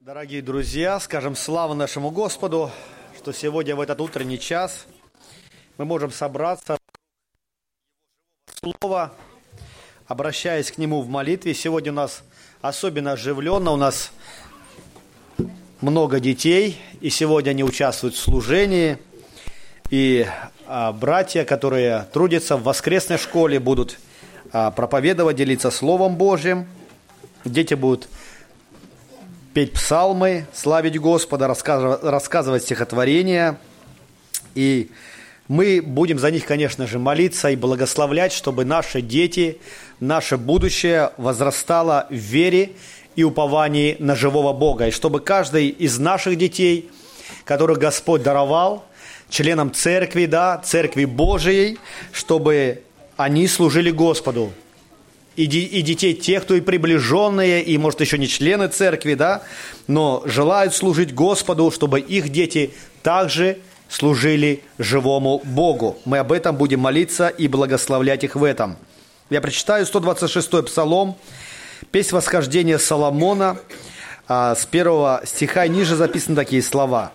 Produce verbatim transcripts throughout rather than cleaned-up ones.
Дорогие друзья, скажем славу нашему Господу, что сегодня в этот утренний час мы можем собраться Слово, обращаясь к Нему в молитве. Сегодня у нас особенно оживленно, у нас много детей, и сегодня они участвуют в служении. И а, братья, которые трудятся в воскресной школе, будут а, проповедовать, делиться Словом Божьим. Дети будут петь псалмы, славить Господа, рассказывать, рассказывать стихотворения. И мы будем за них, конечно же, молиться и благословлять, чтобы наши дети, наше будущее возрастало в вере и уповании на живого Бога. И чтобы каждый из наших детей, которых Господь даровал, членам церкви, да, церкви Божией, чтобы они служили Господу. И, и детей тех, кто и приближенные, и, может, еще не члены церкви, да, но желают служить Господу, чтобы их дети также служили живому Богу. Мы об этом будем молиться и благословлять их в этом. Я прочитаю сто двадцать шестой Псалом, песнь восхождения Соломона, с первого стиха и ниже записаны такие слова.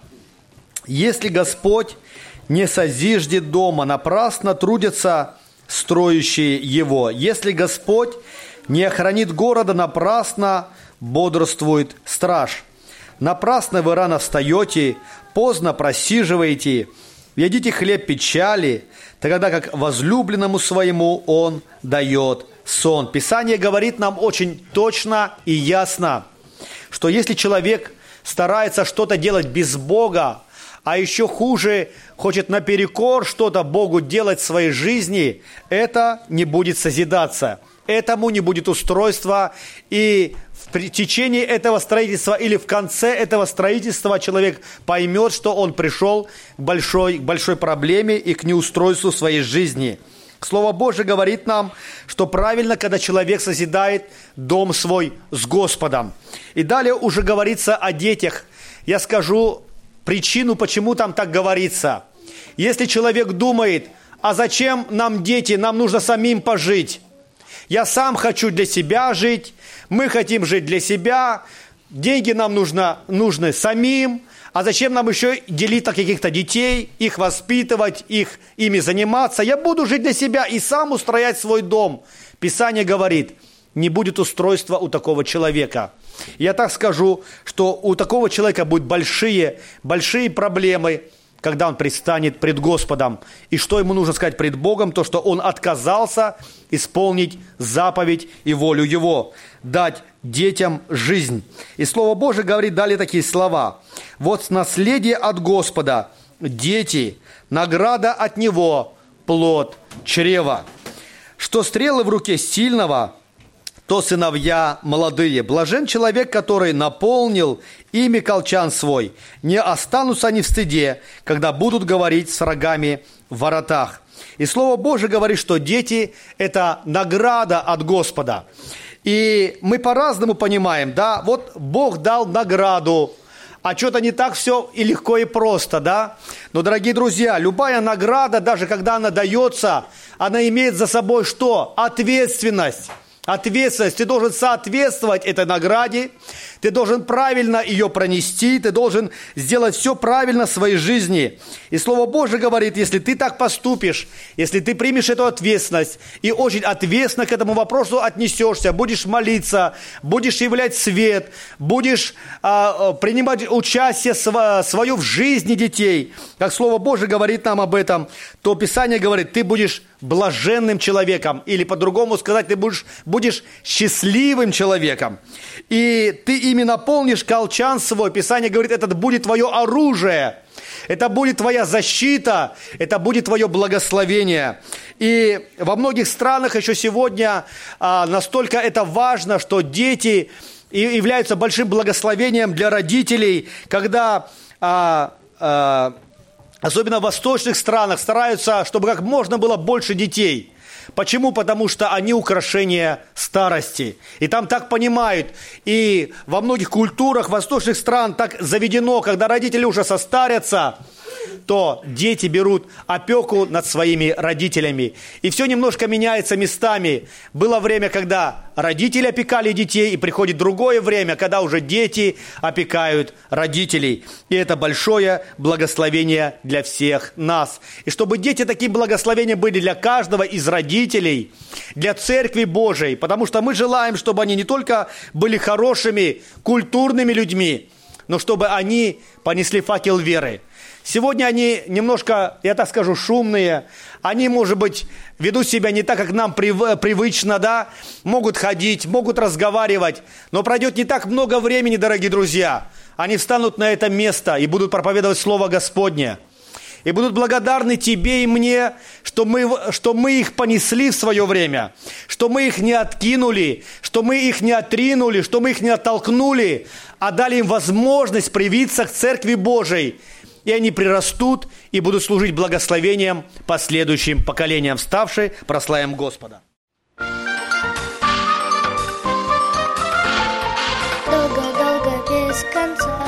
«Если Господь не созиждет дома, напрасно трудятся строящие его. Если Господь не охранит города, напрасно бодрствует страж. Напрасно вы рано встаете, поздно просиживаете, едите хлеб печали, тогда как возлюбленному своему он дает сон». Писание говорит нам очень точно и ясно, что если человек старается что-то делать без Бога, а еще хуже, хочет наперекор что-то Богу делать в своей жизни, это не будет созидаться, этому не будет устройства, и в течение этого строительства или в конце этого строительства человек поймет, что он пришел к большой, к большой проблеме и к неустройству своей жизни. Слово Божие говорит нам, что правильно, когда человек созидает дом свой с Господом. И далее уже говорится о детях. Я скажу причину, почему там так говорится. Если человек думает, а зачем нам дети, нам нужно самим пожить. Я сам хочу для себя жить, мы хотим жить для себя, деньги нам нужно, нужны самим, а зачем нам еще делить на каких-то детей, их воспитывать, их, ими заниматься. Я буду жить для себя и сам устроять свой дом. Писание говорит, не будет устройства у такого человека. Я так скажу, что у такого человека будут большие, большие проблемы, когда он предстанет пред Господом. И что ему нужно сказать пред Богом? То, что он отказался исполнить заповедь и волю Его, дать детям жизнь. И Слово Божие говорит далее такие слова. «Вот наследие от Господа, дети, награда от Него, плод чрева. Что стрелы в руке сильного, то сыновья молодые. Блажен человек, который наполнил ими колчан свой. Не останутся они в стыде, когда будут говорить с врагами в воротах». И Слово Божие говорит, что дети – это награда от Господа. И мы по-разному понимаем, да, вот Бог дал награду, а что-то не так все и легко, и просто, да. Но, дорогие друзья, любая награда, даже когда она дается, она имеет за собой что? Ответственность. Ответственность. Ты должен соответствовать этой награде, ты должен правильно ее пронести, ты должен сделать все правильно в своей жизни. И Слово Божие говорит, если ты так поступишь, если ты примешь эту ответственность и очень ответственно к этому вопросу отнесешься, будешь молиться, будешь являть свет, будешь а, принимать участие св- свое в жизни детей, как Слово Божие говорит нам об этом, то Писание говорит, ты будешь блаженным человеком, или по-другому сказать, ты будешь, будешь счастливым человеком. И ты ими наполнишь колчан свой. Писание говорит, это будет твое оружие, это будет твоя защита, это будет твое благословение. И во многих странах еще сегодня а, настолько это важно, что дети являются большим благословением для родителей, когда а, а, особенно в восточных странах стараются, чтобы как можно было больше детей. Почему? Потому что они украшение старости. И там так понимают. И во многих культурах восточных стран так заведено, когда родители уже состарятся, то дети берут опеку над своими родителями. И все немножко меняется местами. Было время, когда родители опекали детей, и приходит другое время, когда уже дети опекают родителей. И это большое благословение для всех нас. И чтобы дети, такие благословения были для каждого из родителей, для Церкви Божией, потому что мы желаем, чтобы они не только были хорошими, культурными людьми, но чтобы они понесли факел веры. Сегодня они немножко, я так скажу, шумные. Они, может быть, ведут себя не так, как нам прив- привычно, да? Могут ходить, могут разговаривать. Но пройдет не так много времени, дорогие друзья. Они встанут на это место и будут проповедовать Слово Господне. И будут благодарны тебе и мне, что мы, что мы их понесли в свое время, что мы их не откинули, что мы их не отринули, что мы их не оттолкнули, а дали им возможность привиться к Церкви Божией. И они прирастут и будут служить благословением последующим поколениям. Вставши, прославим Господа. Долго-долго без конца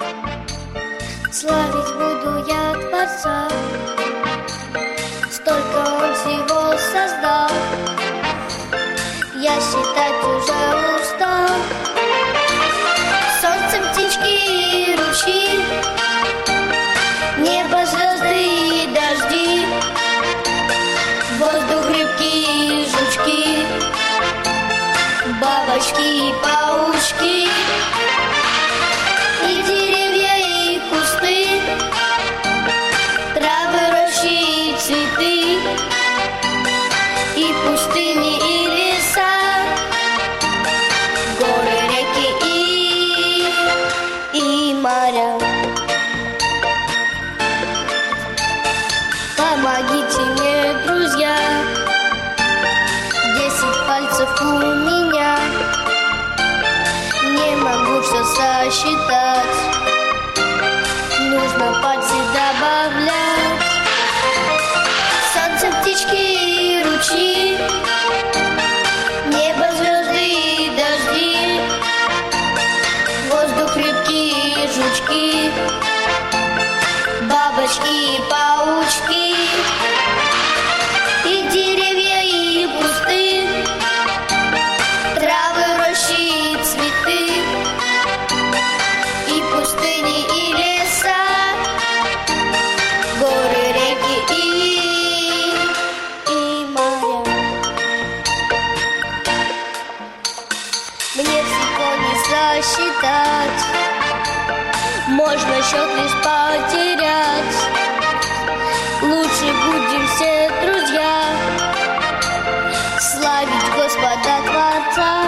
славить буду я Творца. Столько Он всего создал, я считать уже устал. Солнцем птички и ручьи, небо, звезды и дожди, воздух, рыбки и жучки, бабочки и паучки, и деревья и кусты, травы, рощи и цветы, и пустыни и леса, горы, реки и, и моря. Помогите мне, друзья, десять пальцев у меня, не могу все сосчитать, нужно пальцы добавлять. Солнце, птички и ручьи, небо, звезды и дожди, воздух, рыбки и жучки, бабочки и паучки, и деревья и кусты, травы, рощи и цветы, и пустыни и леса, горы, реки и, и моря. Мне всего не сосчитать, можно счет лишь потерять. Лучше будем все, друзья, славить Господа Творца.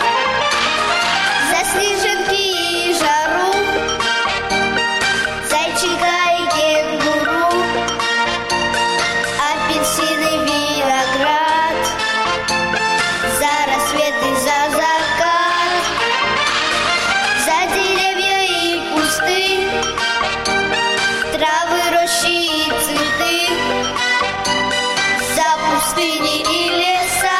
За снежинки и жару, зайчика и кенгуру, апельсины, виноград, за рассвет и за закат, за деревья и кусты, травы, рощи и цветы, за пустыни и леса,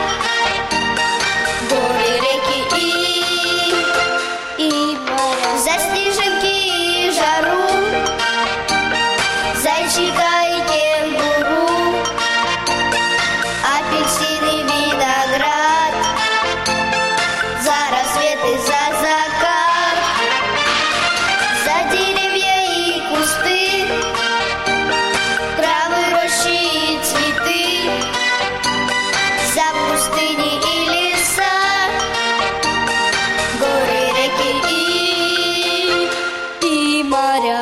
горы, реки и, и моря. За снежинки и жару, зайчика и кенгуру, апельсины, виноград, за рассвет и за закат, за деревья и кусты, травы, рощи и цветы, за пустыни и леса, горы, реки и, и моря.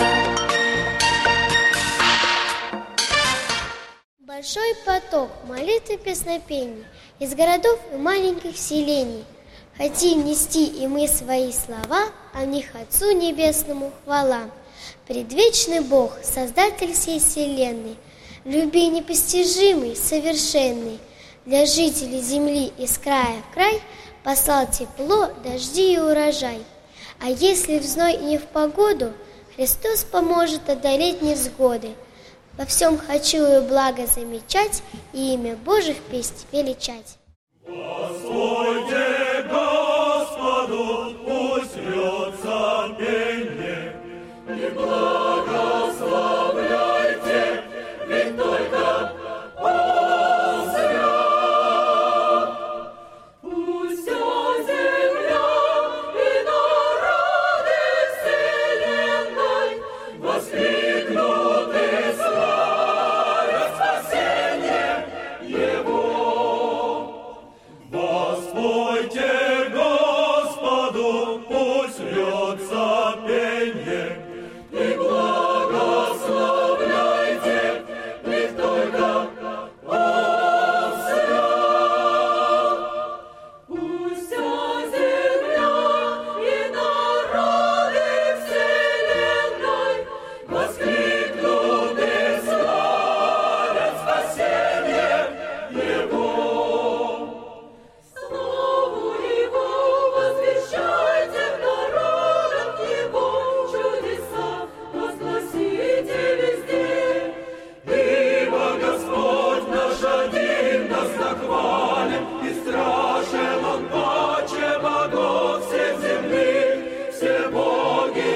Большой поток молитв и песнопений из городов и маленьких селений. Хотим нести и мы свои слова, а в них Отцу Небесному хвала. Предвечный Бог, Создатель всей вселенной, в любви непостижимый, совершенный, для жителей земли из края в край послал тепло, дожди и урожай. А если в зной и не в погоду, Христос поможет одолеть невзгоды. Во всем хочу и благо замечать, и имя Божьих песнь величать. Господи, Господу, пусть льется пение, и благословляет.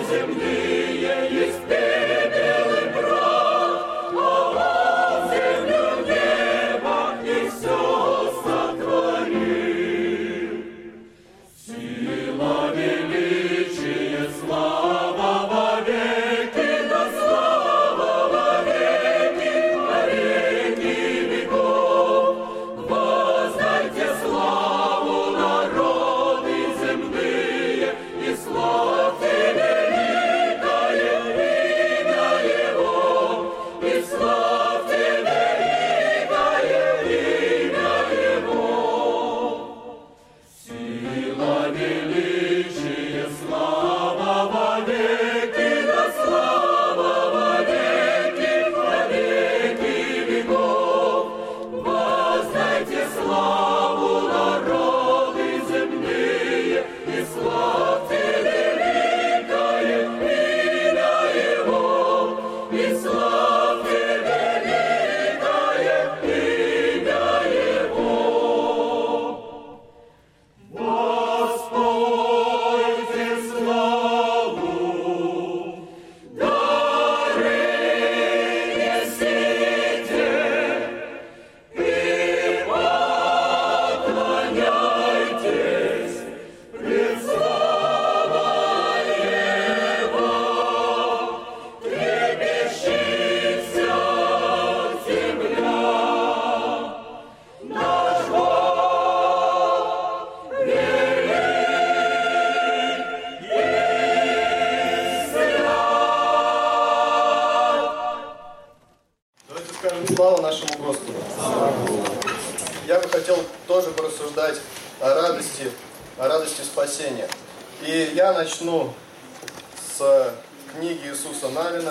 Слава нашему Господу! Я бы хотел тоже порассуждать о радости, о радости спасения. И я начну с книги Иисуса Навина,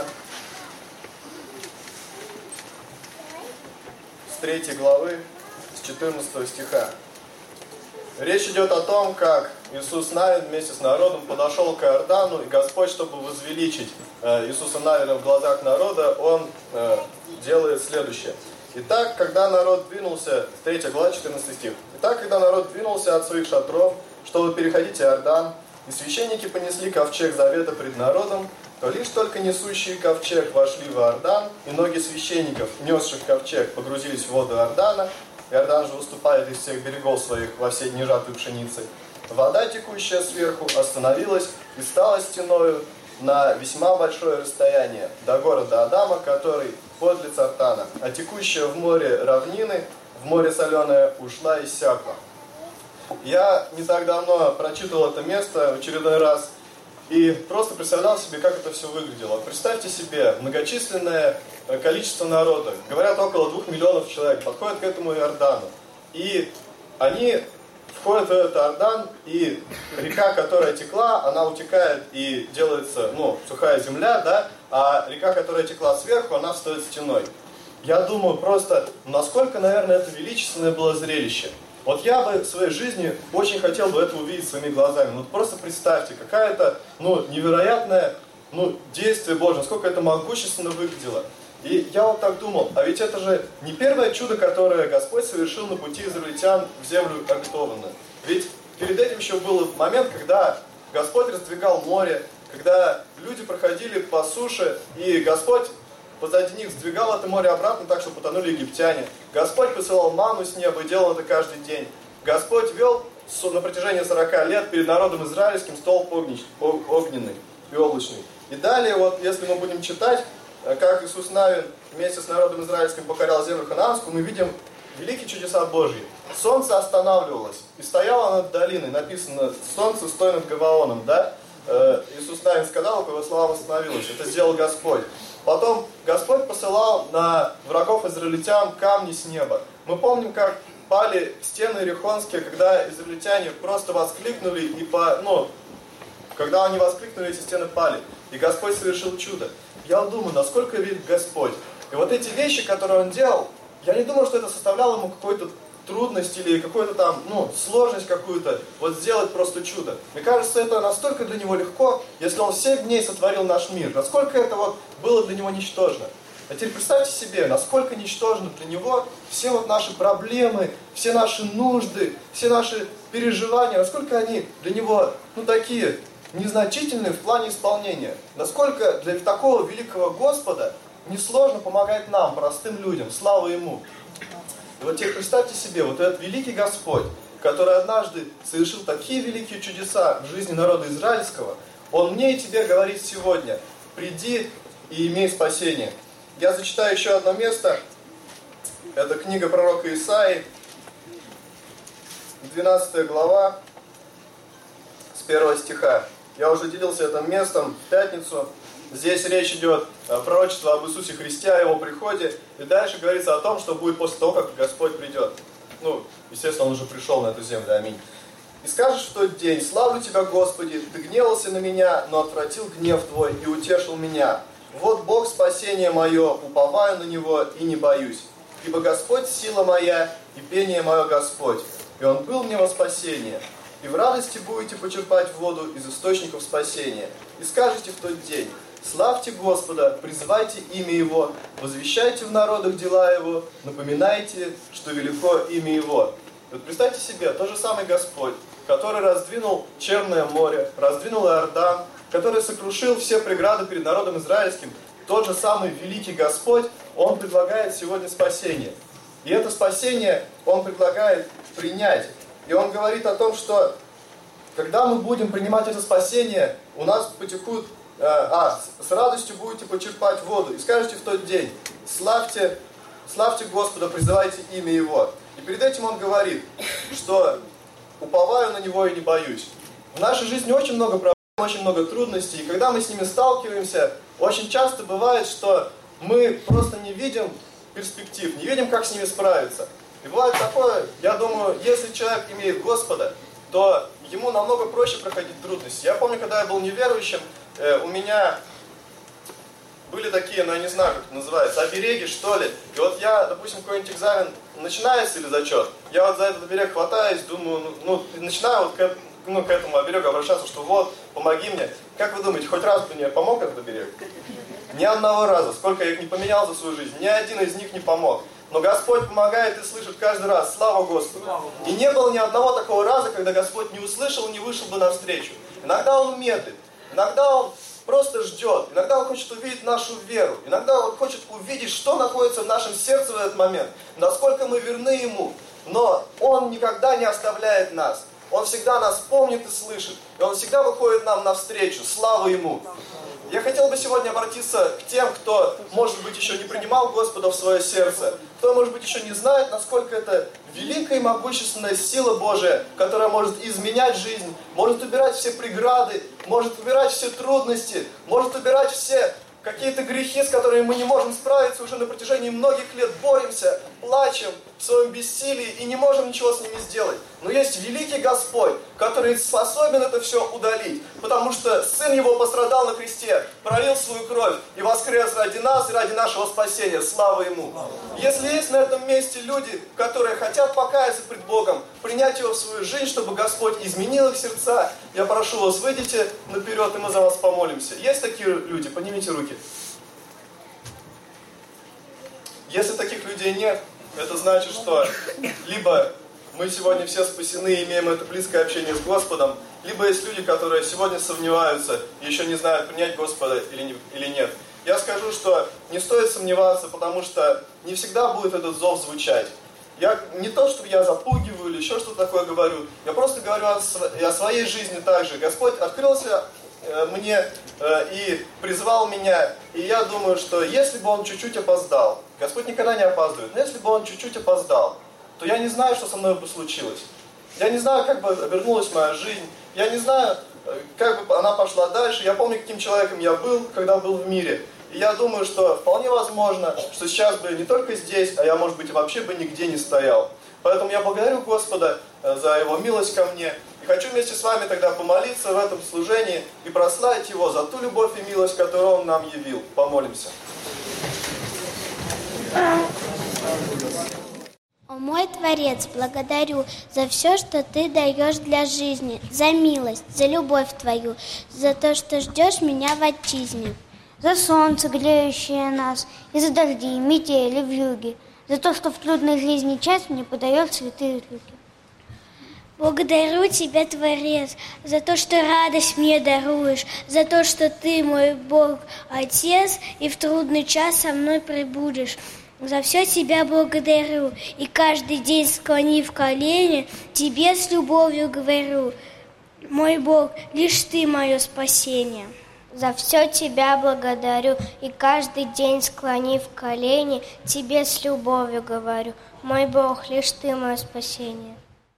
с третьей главы, с четырнадцатого стиха. Речь идет о том, как Иисус Навин вместе с народом подошел к Иордану, и Господь, чтобы возвеличить э, Иисуса Навина в глазах народа, Он э, делает следующее. Итак, когда народ двинулся, третья глава, четырнадцатый стих. Итак, когда народ двинулся от своих шатров, чтобы переходить Иордан, и священники понесли ковчег завета пред народом, то лишь только несущие ковчег вошли в Иордан, и ноги священников, несших ковчег, погрузились в воду Иордана. Иордан же выступает из всех берегов своих во все дни жатвы пшеницы. Вода, текущая сверху, остановилась и стала стеною на весьма большое расстояние до города Адама, который подле Цартана, а текущая в море равнины, в море соленое, ушла и иссякла. Я не так давно прочитал это место в очередной раз и просто представлял себе, как это все выглядело. Представьте себе многочисленное количество народа, говорят, около двух миллионов человек, подходят к этому Иордану. И они входят в этот Иордан, и река, которая текла, она утекает и делается, ну, сухая земля, да, а река, которая текла сверху, она встает стеной. Я думаю, просто, насколько, наверное, это величественное было зрелище. Вот я бы в своей жизни очень хотел бы это увидеть своими глазами. Ну, просто представьте, какая-то, ну, невероятное, ну, действие Божье, насколько это могущественно выглядело. И я вот так думал, а ведь это же не первое чудо, которое Господь совершил на пути израильтян в землю обетованную. Ведь перед этим еще был момент, когда Господь раздвигал море, когда люди проходили по суше, и Господь позади них сдвигал это море обратно так, что потонули египтяне. Господь посылал ману с неба и делал это каждый день. Господь вел на протяжении сорока лет перед народом израильским столб огненный и облачный. И далее, вот если мы будем читать, как Иисус Навин вместе с народом израильским покорял землю ханаанскую, мы видим великие чудеса Божьи. Солнце останавливалось и стояло над долиной. Написано, солнце стоит над Гаваоном, да? Иисус Навин сказал, по его словам остановилось. Это сделал Господь. Потом Господь посылал на врагов израильтян камни с неба. Мы помним, как пали стены Иерихонские, когда израильтяне просто воскликнули, и по, ну, когда они воскликнули, эти стены пали. И Господь совершил чудо. Я думаю, насколько велик Господь. И вот эти вещи, которые Он делал, я не думаю, что это составляло Ему какую-то трудность или какую-то там, ну, сложность какую-то, вот сделать просто чудо. Мне кажется, это настолько для Него легко, если Он в семь дней сотворил наш мир. Насколько это вот было для Него ничтожно. А теперь представьте себе, насколько ничтожны для Него все вот наши проблемы, все наши нужды, все наши переживания, насколько они для Него, ну, такие, незначительны в плане исполнения. Насколько для такого великого Господа несложно помогать нам, простым людям. Слава Ему! И вот теперь представьте себе, вот этот великий Господь, который однажды совершил такие великие чудеса в жизни народа израильского, Он мне и тебе говорит сегодня: приди и имей спасение. Я зачитаю еще одно место. Это книга пророка Исаии, двенадцатая глава, с первого стиха. Я уже делился этим местом в пятницу. Здесь речь идет о пророчестве об Иисусе Христе, о Его приходе. И дальше говорится о том, что будет после того, как Господь придет. Ну, естественно, Он уже пришел на эту землю. Аминь. «И скажешь в тот день: славлю Тебя, Господи, Ты гневался на меня, но отвратил гнев Твой и утешил меня. Вот Бог спасение мое, уповаю на Него и не боюсь. Ибо Господь сила моя и пение мое Господь, и Он был мне во спасение. И в радости будете почерпать воду из источников спасения. И скажете в тот день: славьте Господа, призывайте имя Его, возвещайте в народах дела Его, напоминайте, что велико имя Его». Вот представьте себе, тот же самый Господь, который раздвинул Черное море, раздвинул Иордан, который сокрушил все преграды перед народом израильским, тот же самый великий Господь, Он предлагает сегодня спасение. И это спасение Он предлагает принять. И Он говорит о том, что когда мы будем принимать это спасение, у нас потекут, э, а, с радостью будете почерпать воду. И скажете в тот день: славьте, славьте Господа, призывайте имя Его. И перед этим Он говорит, что уповаю на Него и не боюсь. В нашей жизни очень много проблем, очень много трудностей. И когда мы с ними сталкиваемся, очень часто бывает, что мы просто не видим перспектив, не видим, как с ними справиться. И бывает такое, я думаю, если человек имеет Господа, то ему намного проще проходить трудности. Я помню, когда я был неверующим, э, у меня были такие, ну я не знаю, как это называется, обереги, что ли. И вот я, допустим, какой-нибудь экзамен начинается или зачет, я вот за этот оберег хватаюсь, думаю, ну, ну начинаю вот к, ну, к этому оберегу обращаться, что вот, помоги мне. Как вы думаете, хоть раз мне помог этот оберег? Ни одного раза. Сколько я их не поменял за свою жизнь, ни один из них не помог. Но Господь помогает и слышит каждый раз. Слава Господу! И не было ни одного такого раза, когда Господь не услышал, не вышел бы навстречу. Иногда Он медлит, иногда Он просто ждет, иногда Он хочет увидеть нашу веру, иногда Он хочет увидеть, что находится в нашем сердце в этот момент, насколько мы верны Ему. Но Он никогда не оставляет нас. Он всегда нас помнит и слышит. И Он всегда выходит нам навстречу. Слава Ему! Я хотел бы сегодня обратиться к тем, кто, может быть, еще не принимал Господа в свое сердце, кто, может быть, еще не знает, насколько это великая и могущественная сила Божия, которая может изменять жизнь, может убирать все преграды, может убирать все трудности, может убирать все какие-то грехи, с которыми мы не можем справиться уже на протяжении многих лет, боремся, плачем в своем бессилии и не можем ничего с ними сделать. Но есть великий Господь, который способен это все удалить, потому что Сын Его пострадал на кресте, пролил свою кровь и воскрес ради нас и ради нашего спасения. Слава Ему! Если есть на этом месте люди, которые хотят покаяться пред Богом, принять Его в свою жизнь, чтобы Господь изменил их сердца, я прошу вас, выйдите наперед, и мы за вас помолимся. Есть такие люди? Поднимите руки. Если таких людей нет, это значит, что либо мы сегодня все спасены и имеем это близкое общение с Господом, либо есть люди, которые сегодня сомневаются и еще не знают, принять Господа или, не, или нет. Я скажу, что не стоит сомневаться, потому что не всегда будет этот зов звучать. Я не то, чтобы я запугиваю или еще что-то такое говорю, я просто говорю о, о своей жизни также. Господь открылся мне э, и призвал меня, и я думаю, что если бы Он чуть-чуть опоздал, Господь никогда не опаздывает, но если бы Он чуть-чуть опоздал, то я не знаю, что со мной бы случилось. Я не знаю, как бы обернулась моя жизнь, я не знаю, как бы она пошла дальше. Я помню, каким человеком я был, когда был в мире. И я думаю, что вполне возможно, что сейчас бы не только здесь, а я, может быть, вообще бы нигде не стоял. Поэтому я благодарю Господа за Его милость ко мне. И хочу вместе с вами тогда помолиться в этом служении и прославить Его за ту любовь и милость, которую Он нам явил. Помолимся. О мой Творец, благодарю за все, что Ты даешь для жизни, за милость, за любовь Твою, за то, что ждешь меня в отчизне. За солнце, греющее нас, и за дожди, метели, вьюги, за то, что в трудной жизни час мне подает святые руки. Благодарю Тебя, Творец, за то, что радость мне даруешь, за то, что Ты, мой Бог, Отец, и в трудный час со мной пребудешь. За все Тебя благодарю, и каждый день, склонив колени, Тебе с любовью говорю: мой Бог, лишь Ты мое спасение. За все Тебя благодарю, и каждый день, склонив колени, Тебе с любовью говорю: мой Бог, лишь Ты мое спасение.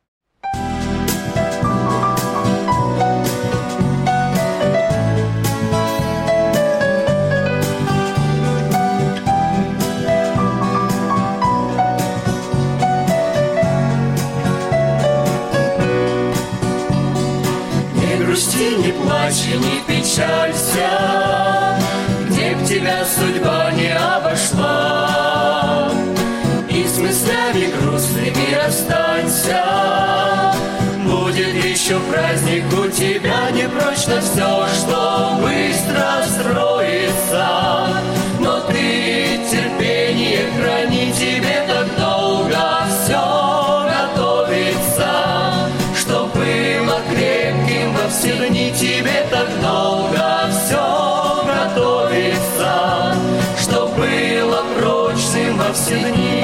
Не плачь и не печалься, где б тебя судьба не обошла, и с мыслями грустными расстанься. Будет еще праздник у тебя, не прочно все, что быстро строится, но ты терпение храни, тебе так долго все готовится, что было крепким во все дни, тебе так долго все готовится, что было прочным во все дни.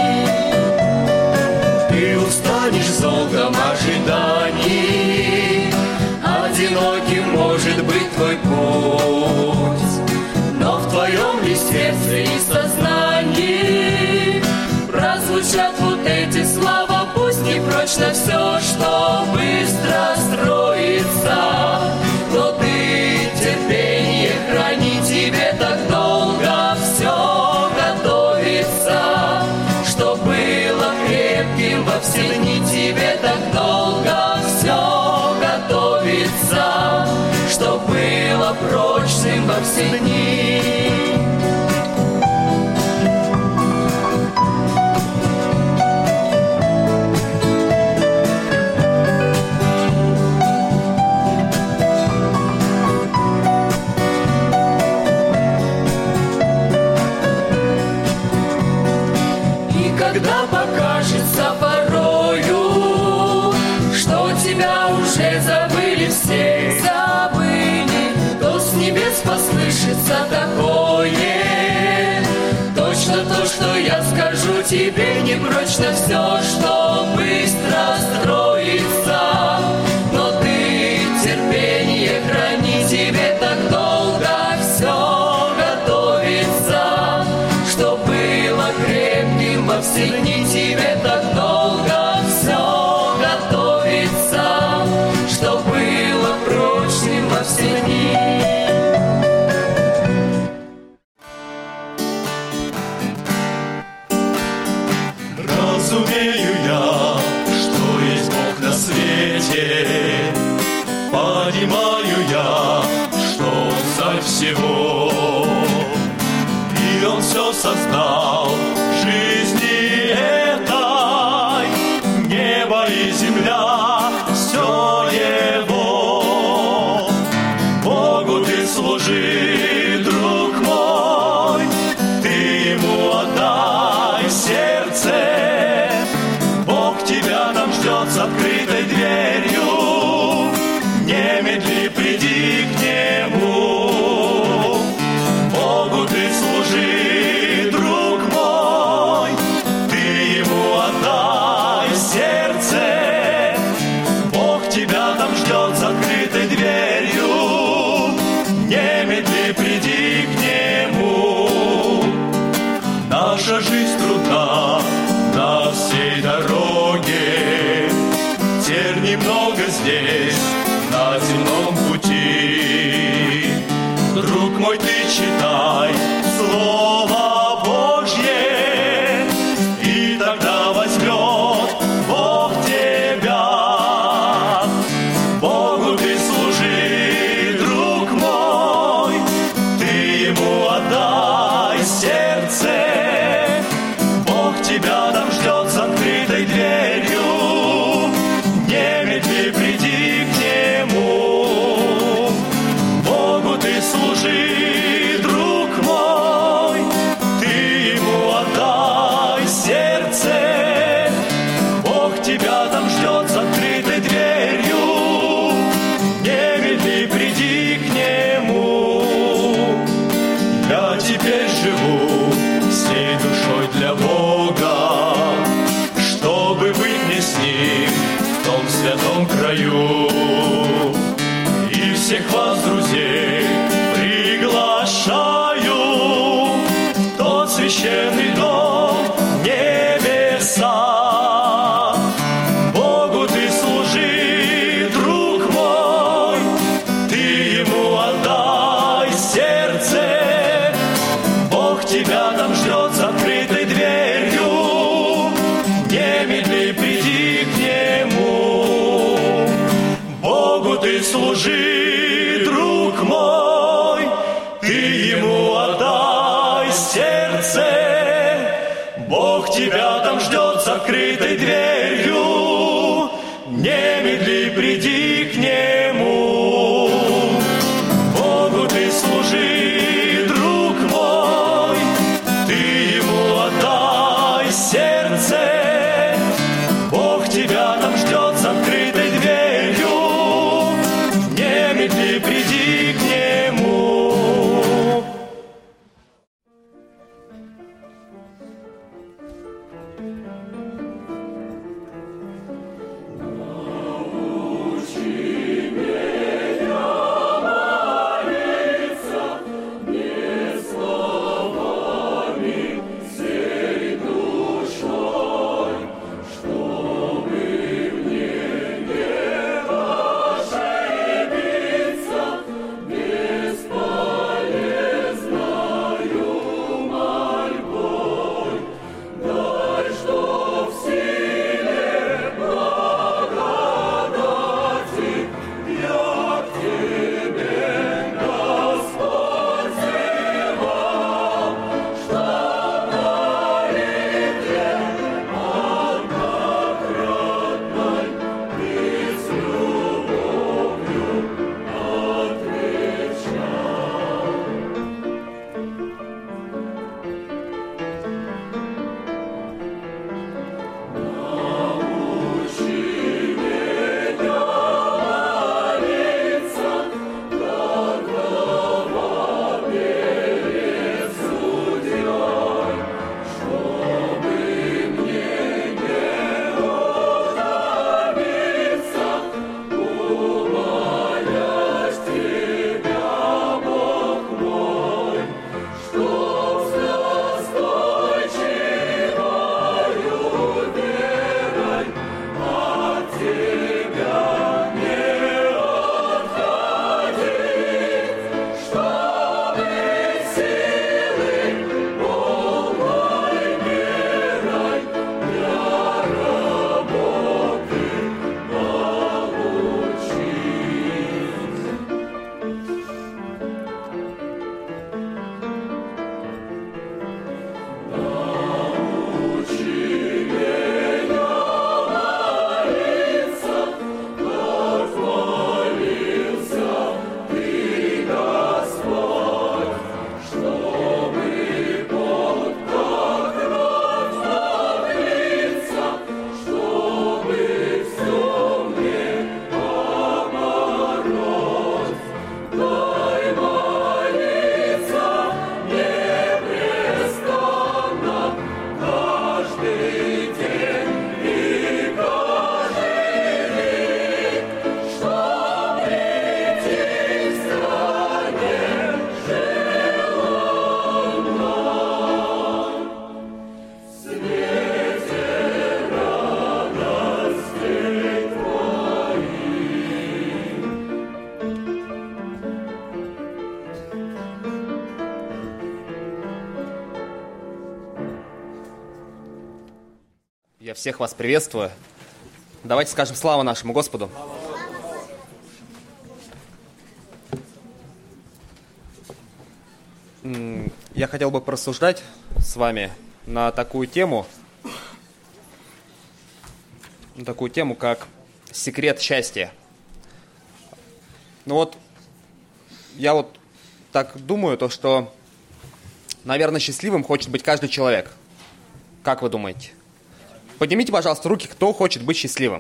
Ты устанешь в долгом ожидании, одиноким может быть твой путь, но в твоем ли сердце и сознании прозвучат вот эти слова: пусть не прочно все, что быстро строится, но ты терпение храни, тебе так долго все готовится, что было крепким во все дни, тебе так долго все готовится, что было прочным во все дни. Когда покажется порою, что тебя уже забыли все, забыли, то с небес послышится такое: точно то, что я скажу тебе, не прочно все, что быстро строится, но ты терпение храни, тебе так долго все готовится, что было крепким во все дни, тебе так долго все готовится, что было прочным во все дни. Разумею я, что есть Бог на свете, понимаю я, что Он царь всего, и Он все создал в жизни этой, небо и земля, все Его. Богу ты служи, друг мой, ты Ему отдай сердце, Бог тебя там ждет с открытой дверью, немедли приди к Нему. Богу ты служи, друг мой, ты Ему отдай сердце, Бог тебя там ждет с открытой дверью, немедли приди к Нему. Наша жизнь трудна на всей дороге, терний много здесь на земном пути. Друг мой, ты читай Слово Божье, и тогда возьмет Бог тебя. Богу ты служи, друг мой, ты Ему отдай сердце, Бог тебя там ждет с открытой дверью, немедли приди к Нему. Богу ты служи, друг мой, теперь живу всей душой для Бога, чтобы быть мне с Ним в том святом краю. И всех вас, друзей, приглашаю в тот священный дом небеса. Богу ты служи, друг мой, ты Ему отдай сердце. Бог тебя там ждет с открытой дверью, не медли, приди к Нему. Богу ты служи, друг мой, ты Ему отдай сердце. Бог тебя там ждет с открытой дверью, не медли, приди к Нему. Богу ты служи, друг мой, ты Ему отдай сердце. Бог тебя там ждет с открытой дверью, не медли, приди к Нему. Я всех вас приветствую. Давайте скажем слава нашему Господу. Я хотел бы порассуждать с вами на такую тему, на такую тему, как секрет счастья. Ну вот, я вот так думаю, то что, наверное, счастливым хочет быть каждый человек. Как вы думаете? Поднимите, пожалуйста, руки, кто хочет быть счастливым.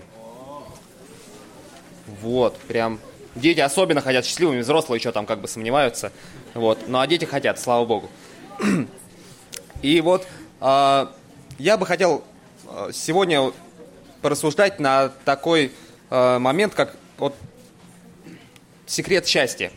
Вот, прям. Дети особенно хотят счастливыми, взрослые еще там как бы сомневаются. Вот, ну а дети хотят, слава Богу. И вот э, я бы хотел сегодня порассуждать на такой э, момент, как вот секрет счастья.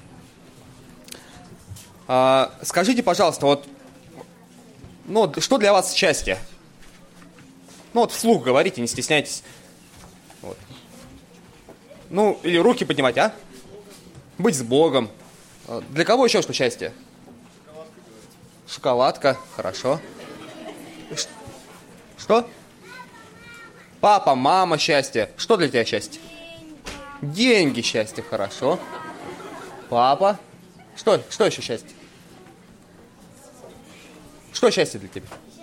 Э, скажите, пожалуйста, вот, ну, что для вас счастье? Ну вот вслух говорите, не стесняйтесь. Вот. Ну, или руки поднимать, а? Быть с Богом. Для кого еще что счастье? Шоколадка, хорошо. Что? Папа, мама, счастье. Что для тебя счастье? Деньги, счастье, хорошо. Папа. Что, что еще счастье? Что счастье для тебя?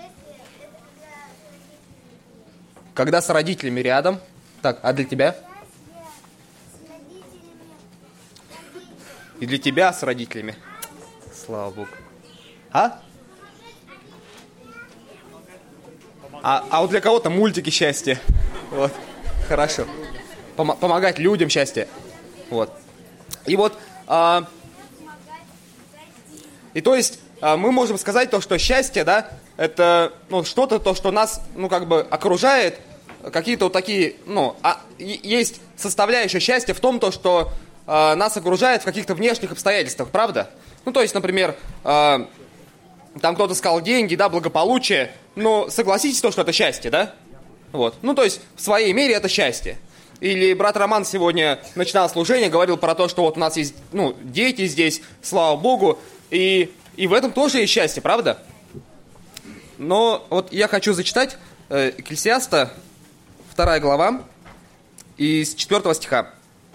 Когда с родителями рядом. Так, а для тебя? И для тебя с родителями. Слава Богу. А? А, а вот для кого-то мультики счастья. Вот. Хорошо. Пом- помогать людям счастье. Вот. И вот... А, и то есть а, мы можем сказать то, что счастье, да, это ну, что-то, то, что нас, ну, как бы окружает, какие-то вот такие, ну, а, есть составляющая счастья в том, то, что а, нас окружает в каких-то внешних обстоятельствах, правда? Ну, то есть, например, а, там кто-то сказал деньги, да, благополучие, но согласитесь то, что это счастье, да? Вот. Ну, то есть, в своей мере это счастье. Или брат Роман сегодня начинал служение, говорил про то, что вот у нас есть, ну, дети здесь, слава Богу, и, и в этом тоже есть счастье, правда? Но вот я хочу зачитать э, Экклесиаста, вторая глава, из четвёртого стиха.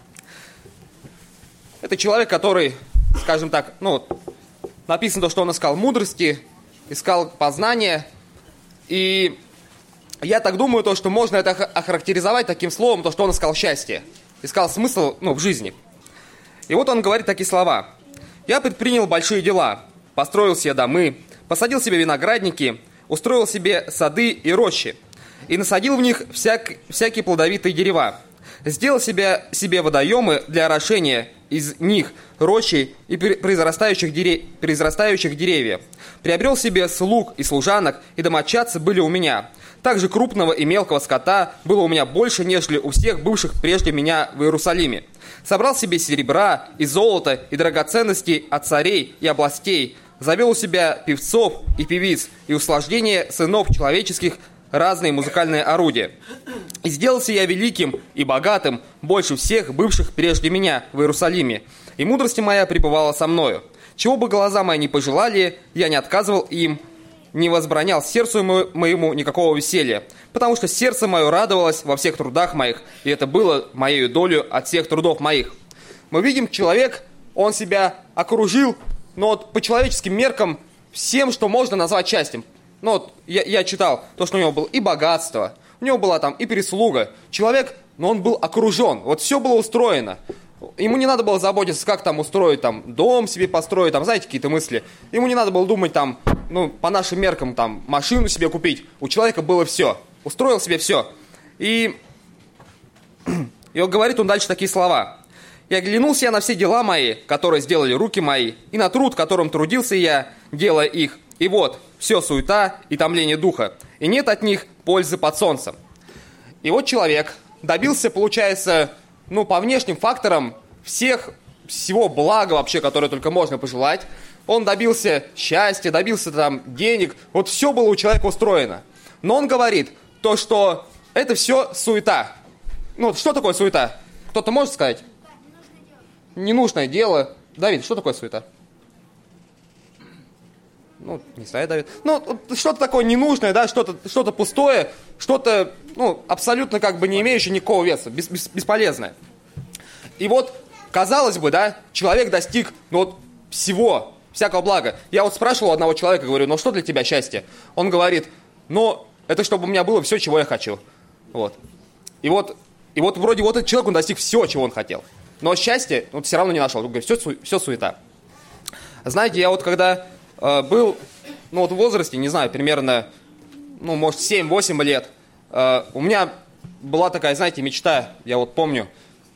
Это человек, который, скажем так, ну, написано то, что он искал мудрости, искал познания, и я так думаю, то, что можно это охарактеризовать таким словом, то, что он искал счастье, искал смысл, ну, в жизни. И вот он говорит такие слова. «Я предпринял большие дела, построил себе домы, посадил себе виноградники, устроил себе сады и рощи, и насадил в них всяк, всякие плодовитые дерева, сделал себе, себе водоемы для орошения из них рощи и произрастающих, дере, произрастающих деревьев, приобрел себе слуг и служанок, и домочадцы были у меня». Также крупного и мелкого скота было у меня больше, нежели у всех бывших прежде меня в Иерусалиме. Собрал себе серебра и золота и драгоценностей от царей и областей. Завел у себя певцов и певиц и услаждение сынов человеческих разные музыкальные орудия. И сделался я великим и богатым, больше всех бывших прежде меня в Иерусалиме. И мудрость моя пребывала со мною. Чего бы глаза мои не пожелали, я не отказывал им, не возбранял сердцу моему никакого веселья, потому что сердце мое радовалось во всех трудах моих, и это было моей долей от всех трудов моих. Мы видим, человек, он себя окружил, но вот по человеческим меркам всем, что можно назвать счастьем. Ну вот я, я читал то, что у него было и богатство, у него была там и прислуга. Человек, но он был окружен, вот все было устроено. Ему не надо было заботиться, как там устроить там дом себе построить, там, знаете, какие-то мысли. Ему не надо было думать там, ну, по нашим меркам, там, машину себе купить. У человека было все. Устроил себе все. И, и он говорит он дальше такие слова. «И оглянулся я на все дела мои, которые сделали руки мои, и на труд, которым трудился я, делая их. И вот, все суета и томление духа, и нет от них пользы под солнцем». И вот человек добился, получается, ну, по внешним факторам всех, всего блага вообще, которое только можно пожелать. Он добился счастья, добился там денег, вот все было у человека устроено. Но он говорит то, что это все суета. Ну, что такое суета? Кто-то может сказать? Ненужное дело. Давид, что такое суета? Ну, не знаю, Давид. Ну, что-то такое ненужное, да, что-то, что-то пустое, что-то, ну, абсолютно как бы не имеющее никакого веса, бес, бес, бесполезное. И вот, казалось бы, да, человек достиг, ну, вот, всего, всякого блага. Я вот спрашивал у одного человека, говорю, ну, что для тебя счастье? Он говорит, ну, это чтобы у меня было все, чего я хочу. Вот. И вот, и вот вроде вот этот человек, он достиг всего, чего он хотел. Но счастье, он все равно не нашел. Он говорит, все, все суета. Знаете, я вот когда э, был, ну, вот в возрасте, не знаю, примерно, ну, может, семь-восемь лет, э, у меня была такая, знаете, мечта, я вот помню,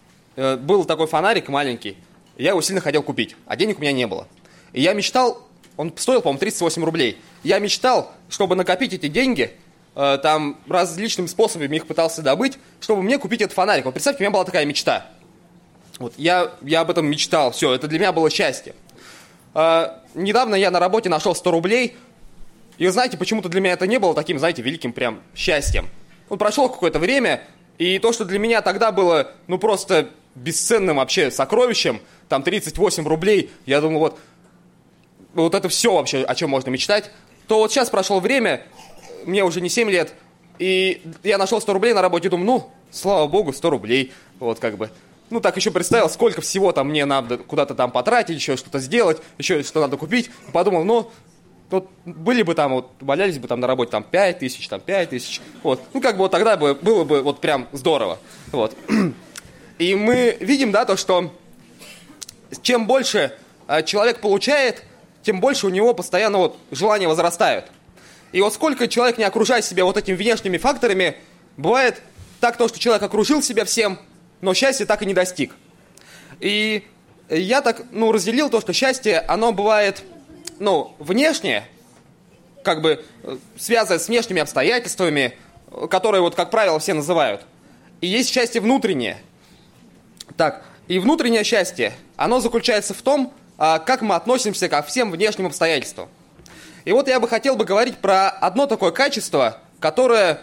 был такой фонарик маленький, я его сильно хотел купить, а денег у меня не было. И я мечтал он стоил, по-моему, тридцать восемь рублей. Я мечтал, чтобы накопить эти деньги, э, там различными способами их пытался добыть, чтобы мне купить этот фонарик. Вот представьте, у меня была такая мечта. Вот, я, я об этом мечтал, все, это для меня было счастье. Э, недавно я на работе нашел сто рублей, и, знаете, почему-то для меня это не было таким, знаете, великим прям счастьем. Вот прошло какое-то время, и то, что для меня тогда было, ну, просто бесценным вообще сокровищем, там тридцать восемь рублей, я думал, вот, вот это все вообще, о чем можно мечтать, то вот сейчас прошло время, мне уже не семь лет, и я нашел сто рублей на работе, думаю, ну, слава богу, сто рублей, вот как бы. Ну, так еще представил, сколько всего там мне надо куда-то там потратить, еще что-то сделать, еще что надо купить. Подумал, ну, вот были бы там, вот, валялись бы там на работе там пять тысяч, там пять тысяч, вот. Ну, как бы вот тогда бы было бы вот прям здорово, вот. И мы видим, да, то, что чем больше э, человек получает, тем больше у него постоянно вот желания возрастают. И вот сколько человек не окружает себя вот этими внешними факторами, бывает так то, что человек окружил себя всем, но счастья так и не достиг. И я так, ну, разделил то, что счастье, оно бывает, ну, внешнее, как бы связано с внешними обстоятельствами, которые, вот, как правило, все называют. И есть счастье внутреннее. Так, и внутреннее счастье, оно заключается в том, как мы относимся ко всем внешним обстоятельствам. И вот я бы хотел бы говорить про одно такое качество, которое,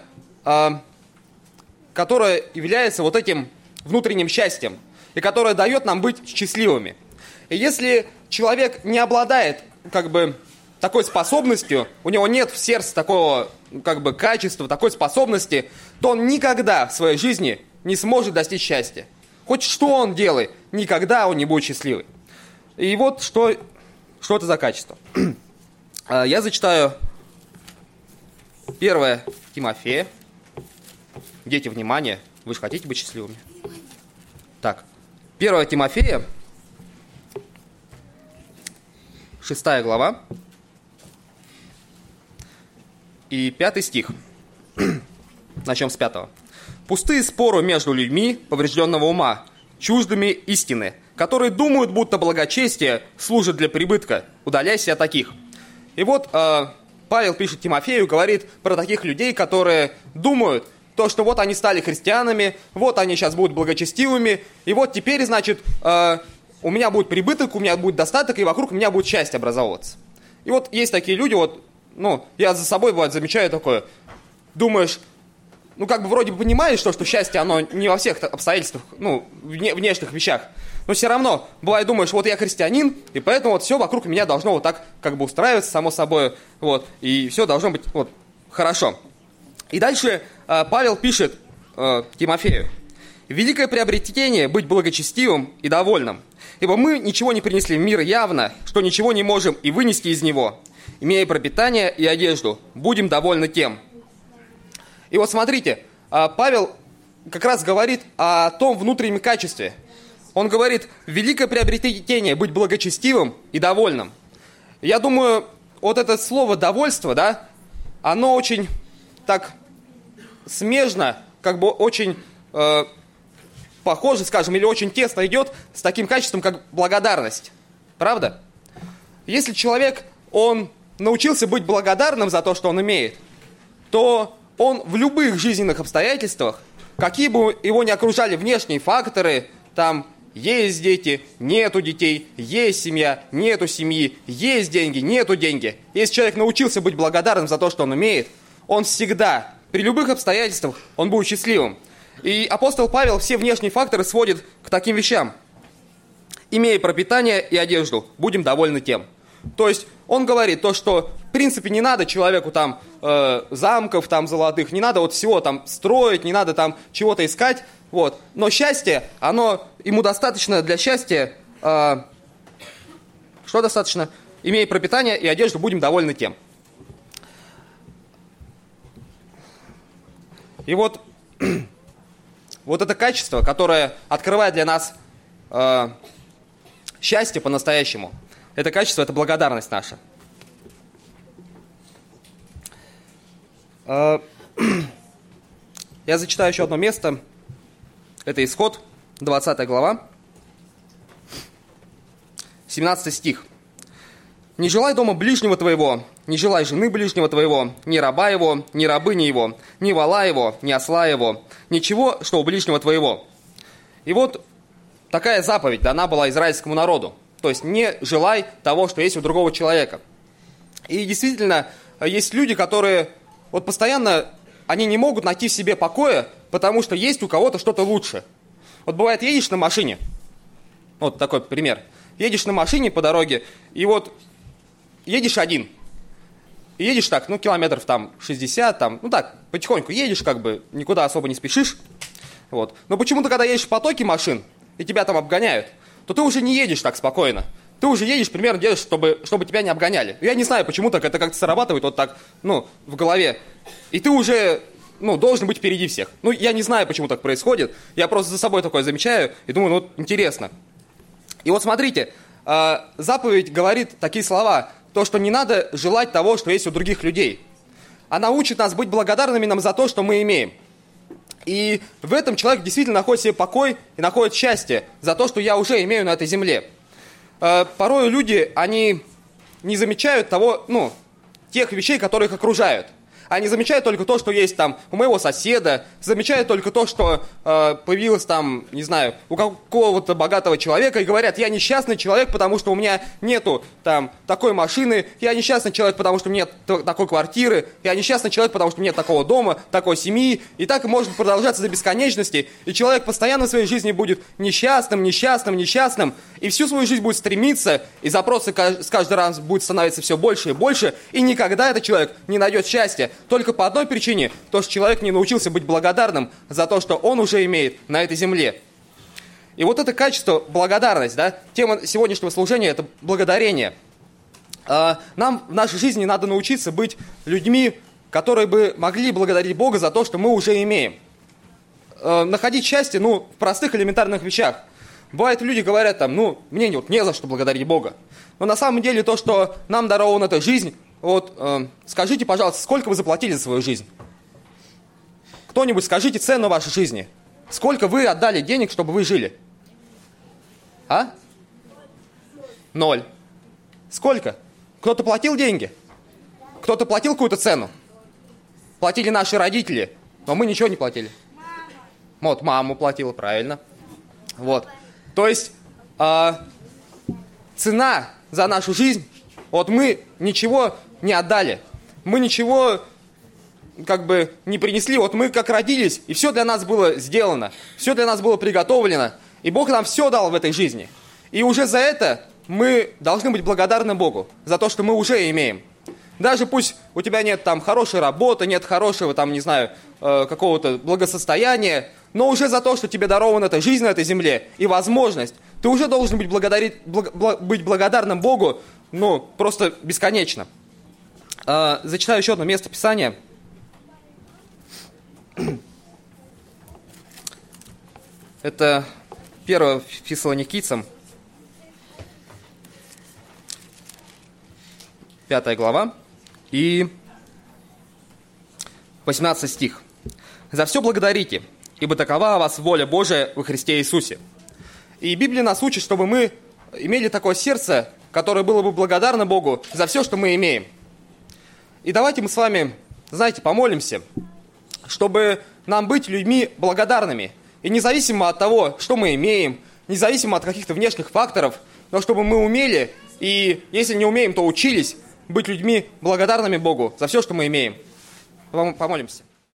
которое является вот этим внутренним счастьем, и которое дает нам быть счастливыми. И если человек не обладает, как бы, такой способностью, у него нет в сердце такого, как бы, качества, такой способности, то он никогда в своей жизни не сможет достичь счастья. Хоть что он делает, никогда он не будет счастливый. И вот что, что это за качество. Я зачитаю первое Тимофея. Дети, внимание, вы же хотите быть счастливыми? Так, первое Тимофея, шестая глава, и пятый стих. Начнем с пятого. «Пустые споры между людьми поврежденного ума, чуждыми истины, которые думают, будто благочестие служит для прибытка. Удаляйся от таких». И вот э, Павел пишет Тимофею, говорит про таких людей, которые думают, то, что вот они стали христианами, вот они сейчас будут благочестивыми, и вот теперь, значит, э, у меня будет прибыток, у меня будет достаток, и вокруг меня будет счастье образовываться. И вот есть такие люди, вот, ну, я за собой, бывает, замечаю такое, думаешь, ну, как бы вроде бы понимаешь, что, что счастье, оно не во всех обстоятельствах, ну, вне, внешних вещах, но все равно, бывает, думаешь, вот я христианин, и поэтому вот все вокруг меня должно вот так, как бы, устраиваться, само собой, вот, и все должно быть, вот, хорошо. И дальше э, Павел пишет э, Тимофею: «Великое приобретение быть благочестивым и довольным, ибо мы ничего не принесли в мир явно, что ничего не можем и вынести из него. Имея пропитание и одежду, будем довольны тем». И вот смотрите, э, Павел как раз говорит о том внутреннем качестве. Он говорит: великое приобретение быть благочестивым и довольным. Я думаю, вот это слово «довольство», да, оно очень так смежно, как бы очень э, похоже, скажем, или очень тесно идет с таким качеством, как благодарность. Правда? Если человек, он научился быть благодарным за то, что он имеет, то он в любых жизненных обстоятельствах, какие бы его ни окружали внешние факторы, там есть дети, нету детей, есть семья, нету семьи, есть деньги, нету деньги. Если человек научился быть благодарным за то, что он имеет, он всегда, при любых обстоятельствах, он будет счастливым. И апостол Павел все внешние факторы сводит к таким вещам. «Имея пропитание и одежду, будем довольны тем». То есть он говорит то, что в принципе не надо человеку там э, замков там золотых, не надо вот всего там строить, не надо там чего-то искать, вот. Но счастье, оно, ему достаточно для счастья, э, что достаточно? «Имея пропитание и одежду, будем довольны тем». И вот, вот это качество, которое открывает для нас э, счастье по-настоящему, это качество, это благодарность наша. Э, я зачитаю еще одно место. Это Исход, двадцатая глава, семнадцатый стих. «Не желай дома ближнего твоего, не желай жены ближнего твоего, ни раба его, ни рабыни его, ни вола его, ни осла его, ничего, что у ближнего твоего». И вот такая заповедь дана была израильскому народу. То есть не желай того, что есть у другого человека. И действительно, есть люди, которые вот постоянно, они не могут найти в себе покоя, потому что есть у кого-то что-то лучше. Вот бывает, едешь на машине, вот такой пример, едешь на машине по дороге, и вот едешь один, и едешь так, ну, километров там шестьдесят, там, ну так, потихоньку едешь, как бы, никуда особо не спешишь, вот. Но почему-то, когда едешь в потоке машин, и тебя там обгоняют, то ты уже не едешь так спокойно. Ты уже едешь, примерно делаешь, чтобы, чтобы тебя не обгоняли. Я не знаю, почему так это как-то срабатывает вот так, ну, в голове. И ты уже, ну, должен быть впереди всех. Ну, я не знаю, почему так происходит. Я просто за собой такое замечаю и думаю, ну, вот интересно. И вот смотрите, э, заповедь говорит такие слова, то, что не надо желать того, что есть у других людей. Она учит нас быть благодарными нам за то, что мы имеем. И в этом человек действительно находит себе покой и находит счастье за то, что я уже имею на этой земле. Порой люди, они не замечают того, ну, тех вещей, которые их окружают. Они замечают только то, что есть там у моего соседа, замечают только то, что э, появилось там, не знаю, у какого-то богатого человека, и говорят, я несчастный человек, потому что у меня нету там такой машины, я несчастный человек, потому что у меня нет такой квартиры, я несчастный человек, потому что у меня нет такого дома, такой семьи, и так может продолжаться до бесконечности, и человек постоянно в своей жизни будет несчастным, несчастным, несчастным, и всю свою жизнь будет стремиться, и запросы с каждый раз будут становиться все больше и больше, и никогда этот человек не найдет счастья. Только по одной причине, то, что человек не научился быть благодарным за то, что он уже имеет на этой земле. И вот это качество, благодарность, да, тема сегодняшнего служения – это благодарение. Нам в нашей жизни надо научиться быть людьми, которые бы могли благодарить Бога за то, что мы уже имеем. Находить счастье, ну, в простых элементарных вещах. Бывает, люди говорят там, ну, мне вот не за что благодарить Бога. Но на самом деле то, что нам дарована эта жизнь, вот, э, скажите, пожалуйста, сколько вы заплатили за свою жизнь? Кто-нибудь скажите цену вашей жизни. Сколько вы отдали денег, чтобы вы жили? А? Ноль. Сколько? Кто-то платил деньги? Кто-то платил какую-то цену? Платили наши родители, но мы ничего не платили. Вот, мама платила, правильно. Вот. То есть, э, цена за нашу жизнь, вот мы ничего не отдали, мы ничего как бы не принесли, вот мы как родились, и все для нас было сделано, все для нас было приготовлено, и Бог нам все дал в этой жизни. И уже за это мы должны быть благодарны Богу, за то, что мы уже имеем. Даже пусть у тебя нет там хорошей работы, нет хорошего там, не знаю, э, какого-то благосостояния, но уже за то, что тебе дарована эта жизнь на этой земле и возможность, ты уже должен быть, благодарить, бл- бл- быть благодарным Богу, ну, просто бесконечно. Э, зачитаю еще одно место Писания. Это первое Фессалоникийцам, пятая глава и восемнадцатый стих. «За все благодарите, ибо такова о вас воля Божия во Христе Иисусе». И Библия нас учит, чтобы мы имели такое сердце, которое было бы благодарно Богу за все, что мы имеем. И давайте мы с вами, знаете, помолимся, чтобы нам быть людьми благодарными. И независимо от того, что мы имеем, независимо от каких-то внешних факторов, но чтобы мы умели, и если не умеем, то учились быть людьми благодарными Богу за все, что мы имеем. Помолимся.